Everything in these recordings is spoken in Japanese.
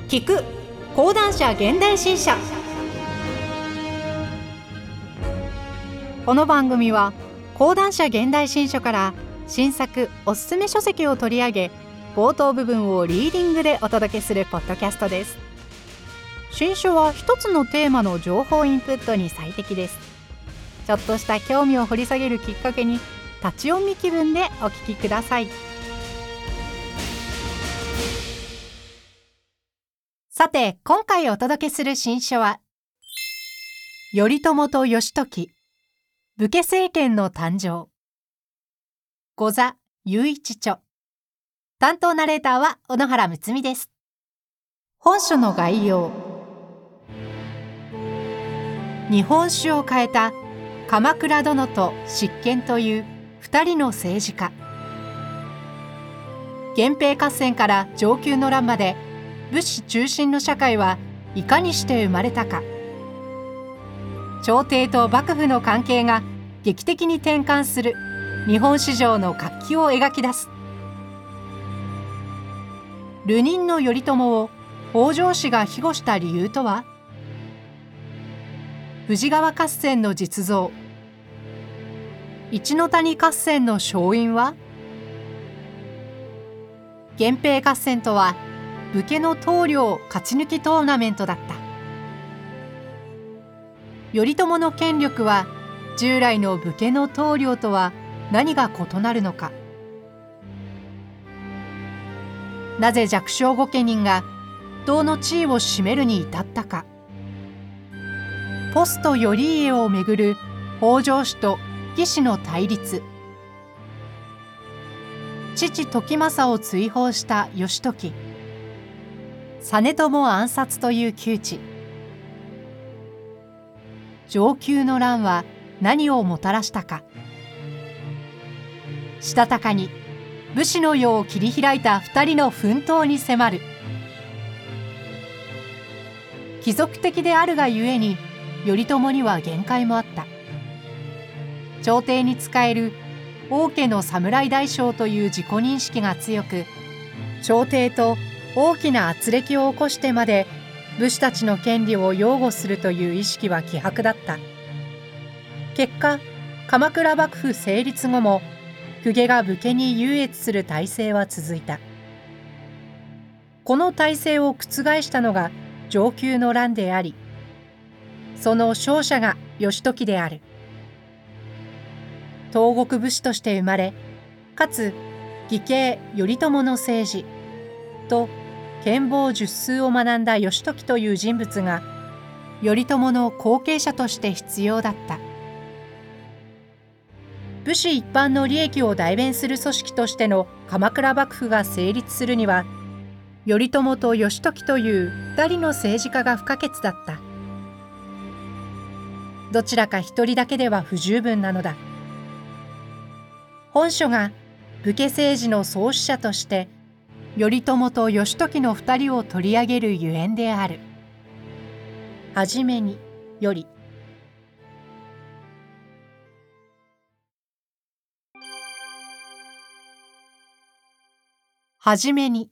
聞く講談社現代新社。この番組は講談社現代新書から新作おすすめ書籍を取り上げ、冒頭部分をリーディングでお届けするポッドキャストです。新書は一つのテーマの情報インプットに最適です。ちょっとした興味を掘り下げるきっかけに、立ち読み気分でお聞きください。さて、今回お届けする新書は、頼朝と義時、武家政権の誕生。御座雄一著。担当ナレーターは小野原睦美です。本書の概要。日本史を変えた鎌倉殿と執権という2人の政治家。源平合戦から承久の乱まで武士中心の社会はいかにして生まれたか。朝廷と幕府の関係が劇的に転換する日本史上の活気を描き出す。流人の頼朝を北条氏が庇護した理由とは。富士川合戦の実像。一ノ谷合戦の勝因は。源平合戦とは武家の棟梁勝ち抜きトーナメントだった。頼朝の権力は従来の武家の棟梁とは何が異なるのか。なぜ弱小御家人が党の地位を占めるに至ったか。ポスト頼家をめぐる北条氏と義氏の対立。父時政を追放した義時。実朝暗殺という窮地。承久の乱は何をもたらしたか。したたかに武士の世を切り開いた2人の奮闘に迫る。貴族的であるがゆえに頼朝には限界もあった。朝廷に仕える王家の侍大将という自己認識が強く、朝廷と大きな軋轢を起こしてまで武士たちの権利を擁護するという意識は希薄だった。結果、鎌倉幕府成立後も公家が武家に優越する体制は続いた。この体制を覆したのが承久の乱であり、その勝者が義時である。東国武士として生まれ、かつ義兄頼朝の政治と権謀術数を学んだ義時という人物が頼朝の後継者として必要だった。武士一般の利益を代弁する組織としての鎌倉幕府が成立するには、頼朝と義時という2人の政治家が不可欠だった。どちらか一人だけでは不十分なのだ。本書が武家政治の創始者として頼朝と義時の2人を取り上げるゆえんである。はじめにより。はじめに。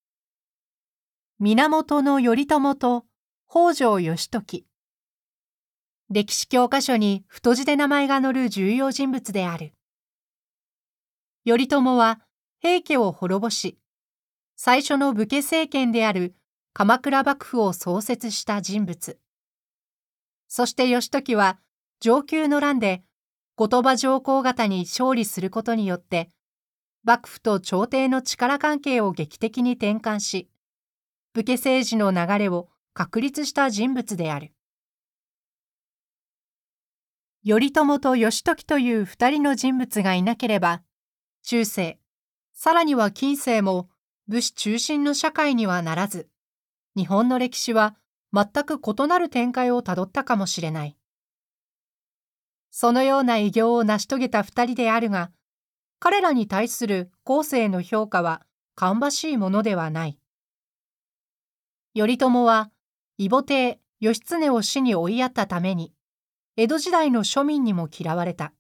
源頼朝と北条義時。歴史教科書に太字で名前が載る重要人物である。頼朝は平家を滅ぼし、最初の武家政権である鎌倉幕府を創設した人物。そして義時は承久の乱で後鳥羽上皇方に勝利することによって、幕府と朝廷の力関係を劇的に転換し、武家政治の流れを確立した人物である。頼朝と義時という2人の人物がいなければ、中世、さらには近世も武士中心の社会にはならず、日本の歴史は全く異なる展開をたどったかもしれない。そのような偉業を成し遂げた2人であるが、彼らに対する後世の評価は芳しいものではない。頼朝は異母弟義経を死に追いやったために、江戸時代の庶民にも嫌われた。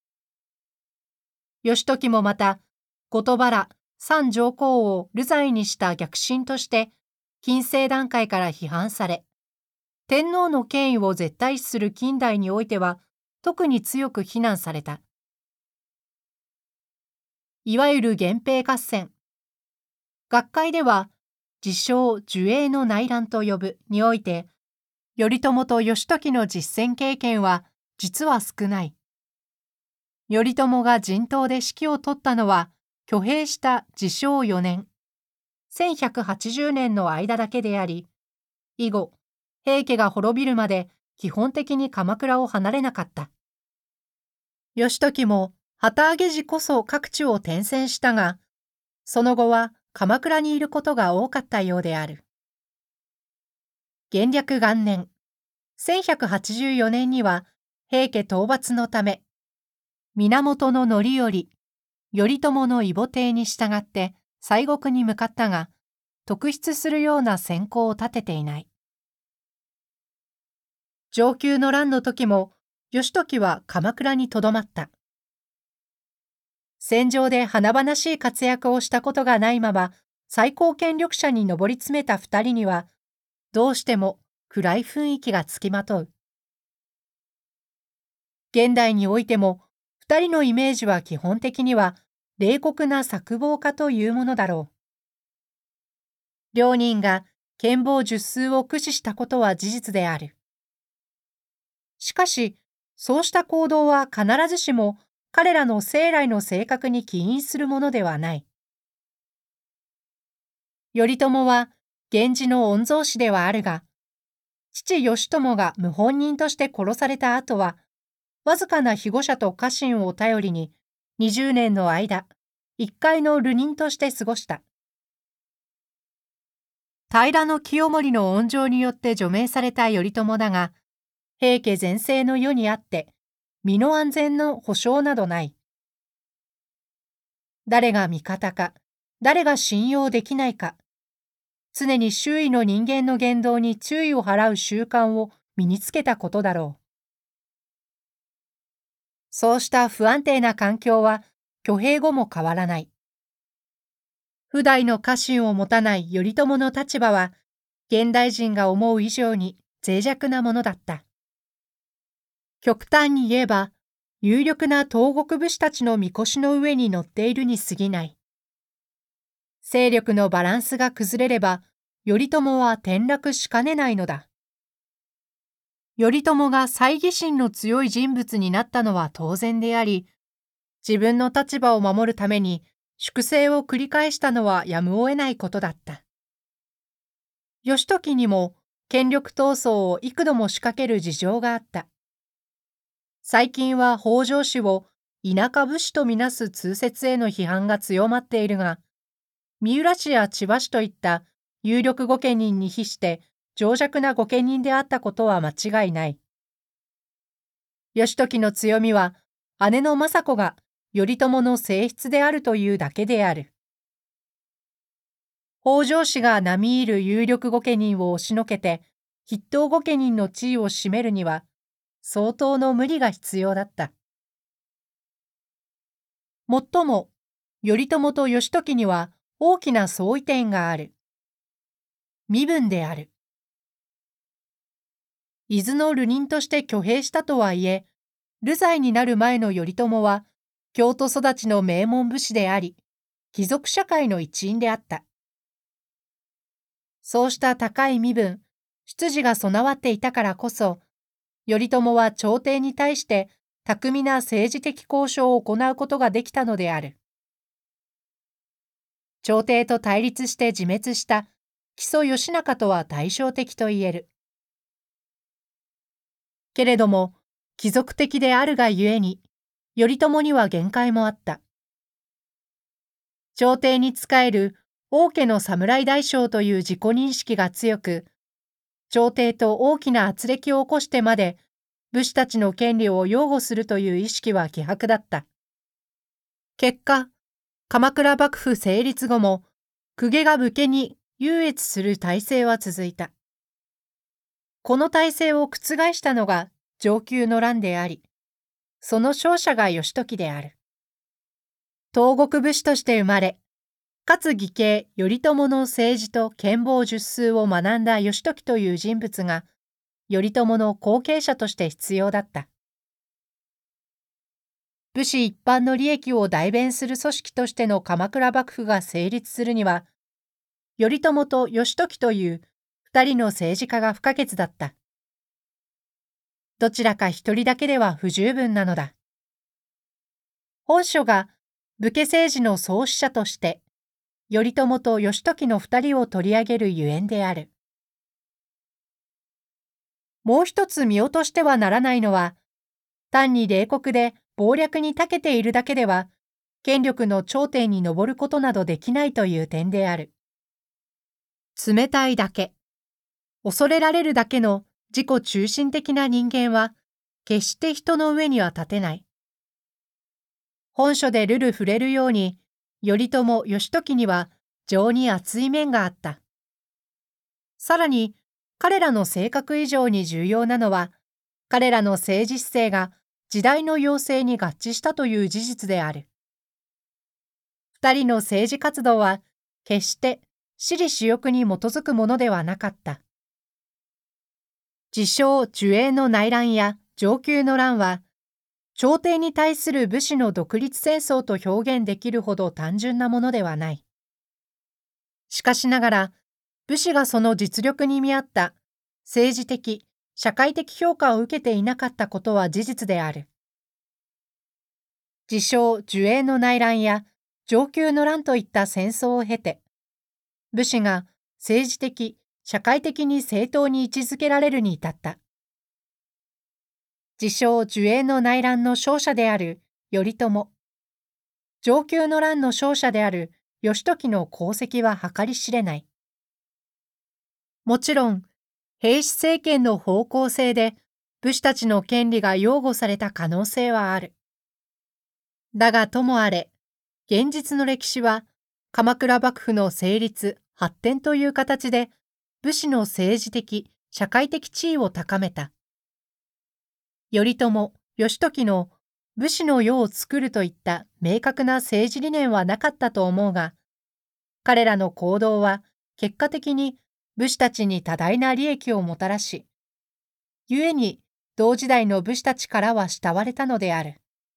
義時もまた後鳥羽ら三上皇を流罪にした逆臣として近世段階から批判され、天皇の権威を絶対視する近代においては特に強く非難された。いわゆる源平合戦。学会では、自称寿永の内乱と呼ぶにおいて、頼朝と義時の実戦経験は実は少ない。頼朝が陣頭で指揮を執ったのは、挙兵した治承4年、1180年の間だけであり、以後、平家が滅びるまで基本的に鎌倉を離れなかった。義時も旗揚げ時こそ各地を転戦したが、その後は鎌倉にいることが多かったようである。元暦元年、1184年には平家討伐のため、源頼頼、頼朝の異母弟に従って西国に向かったが、特筆するような戦功を立てていない。承久の乱の時も、義時は鎌倉にとどまった。戦場で華々しい活躍をしたことがないまま、最高権力者に上り詰めた二人には、どうしても暗い雰囲気がつきまとう。現代においても、二人のイメージは基本的には、冷酷な策謀家というものだろう。両人が権謀術数を駆使したことは事実である。しかし、そうした行動は必ずしも彼らの生来の性格に起因するものではない。頼朝は源氏の御曹司ではあるが、父義朝が謀反人として殺された後は、わずかな庇護者と家臣を頼りに、20年の間、一介の流人として過ごした。平清盛の恩情によって除名された頼朝だが、平家全盛の世にあって、身の安全の保証などない。誰が味方か、誰が信用できないか、常に周囲の人間の言動に注意を払う習慣を身につけたことだろう。そうした不安定な環境は挙兵後も変わらない。不代の家臣を持たない頼朝の立場は、現代人が思う以上に脆弱なものだった。極端に言えば、有力な東国武士たちのみこしの上に乗っているに過ぎない。勢力のバランスが崩れれば、頼朝は転落しかねないのだ。頼朝が猜疑心の強い人物になったのは当然であり、自分の立場を守るために粛清を繰り返したのはやむを得ないことだった。義時にも権力闘争を幾度も仕掛ける事情があった。最近は北条氏を田舎武士とみなす通説への批判が強まっているが、三浦氏や千葉氏といった有力御家人に比して情弱な御家人であったことは間違いない。義時の強みは姉の政子が頼朝の正室であるというだけである。北条氏が並み居る有力御家人を押しのけて筆頭御家人の地位を占めるには相当の無理が必要だった。もっとも頼朝と義時には大きな相違点がある。身分である。伊豆の流人として挙兵したとはいえ、流罪になる前の頼朝は京都育ちの名門武士であり、貴族社会の一員であった。そうした高い身分、出自が備わっていたからこそ、頼朝は朝廷に対して巧みな政治的交渉を行うことができたのである。朝廷と対立して自滅した木曽義仲とは対照的と言える。けれども、貴族的であるがゆえに、頼朝には限界もあった。朝廷に仕える王家の侍大将という自己認識が強く、朝廷と大きな軋轢を起こしてまで武士たちの権利を擁護するという意識は希薄だった。結果、鎌倉幕府成立後も公家が武家に優越する体制は続いた。この体制を覆したのが承久の乱であり、その勝者が義時である。東国武士として生まれ、 勝義兄頼朝の政治と権謀術数を学んだ義時という人物が頼朝の後継者として必要だった。武士一般の利益を代弁する組織としての鎌倉幕府が成立するには、頼朝と義時という二人の政治家が不可欠だった。どちらか一人だけでは不十分なのだ。本書が武家政治の創始者として、頼朝と義時の二人を取り上げるゆえんである。もう一つ見落としてはならないのは、単に冷酷で謀略に長けているだけでは、権力の頂点に上ることなどできないという点である。冷たいだけ、恐れられるだけの自己中心的な人間は、決して人の上には立てない。本書で触れるように、頼朝・義時には情に熱い面があった。さらに、彼らの性格以上に重要なのは、彼らの政治姿勢が時代の要請に合致したという事実である。二人の政治活動は、決して私利私欲に基づくものではなかった。自称寿永の内乱や承久の乱は、朝廷に対する武士の独立戦争と表現できるほど単純なものではない。しかしながら、武士がその実力に見合った政治的、社会的評価を受けていなかったことは事実である。自称寿永の内乱や承久の乱といった戦争を経て、武士が政治的、社会的に正当に位置づけられるに至った。自称寿永の内乱の勝者である頼朝、承久の乱の勝者である義時の功績は計り知れない。もちろん、平氏政権の方向性で武士たちの権利が擁護された可能性はある。だがともあれ、現実の歴史は鎌倉幕府の成立・発展という形で武士の政治的・社会的地位を高めた。頼朝・義時の武士の世を作るといった明確な政治理念はなかったと思うが、彼らの行動は結果的に武士たちに多大な利益をもたらし、故に同時代の武士たちからは慕われたのである。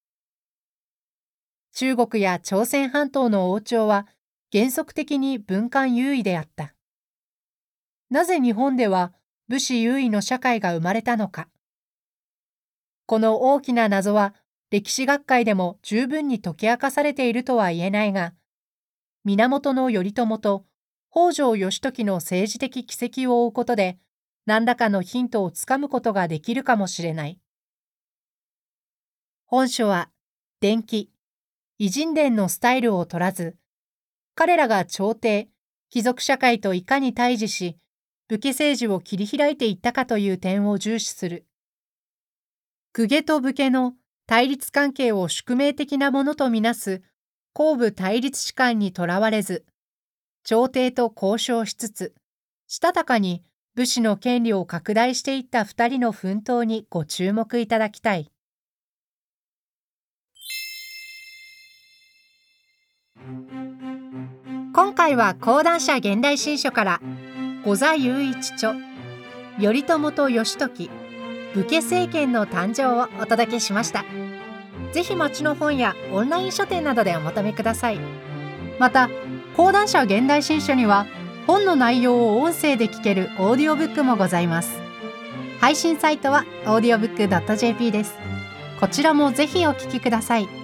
中国や朝鮮半島の王朝は原則的に文官優位であった。なぜ日本では武士優位の社会が生まれたのか。この大きな謎は歴史学会でも十分に解き明かされているとは言えないが、源頼朝と北条義時の政治的軌跡を追うことで、何らかのヒントをつかむことができるかもしれない。本書は、伝記、偉人伝のスタイルを取らず、彼らが朝廷、貴族社会といかに対峙し、武家政治を切り開いていったかという点を重視する。公家と武家の対立関係を宿命的なものとみなす公武対立史観にとらわれず、朝廷と交渉しつつ、したたかに武士の権利を拡大していった二人の奮闘にご注目いただきたい。今回は講談社現代新書から五座雄一著頼朝と義時武家政権の誕生をお届けしました。ぜひ町の本やオンライン書店などでお求めください。また講談社現代新書には本の内容を音声で聞けるオーディオブックもございます。配信サイトは audiobook.jp です。こちらもぜひお聞きください。